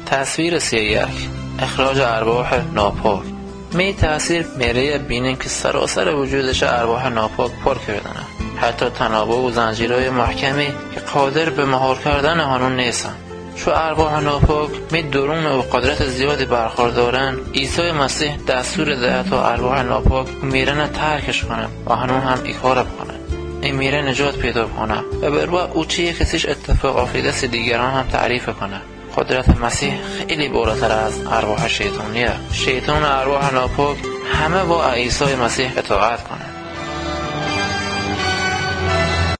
تصویر 31 اخراج ارواح ناپاک. می تأثیر میره بینیم که سراسر وجودش ارواح ناپاک پر کردنه، حتی تنابه و زنجیرهای محکمی که قادر به مهار کردن هنون نیستن. چو ارواح ناپاک می درون و قدرت زیادی برخوردارن، عیسی مسیح دستور ده تا ارواح ناپاک میرن ترکش کنن و هنون هم ایکار بکنن. این میره نجات پیدا کنه و بروا او چیه کسیش اتفاق افتاده دیگران هم تعریف کنه. قدرت مسیح خیلی بالاتر از ارواح شیطانیه. شیطان و ارواح ناپاک همه با عیسی مسیح اطاعت کنه.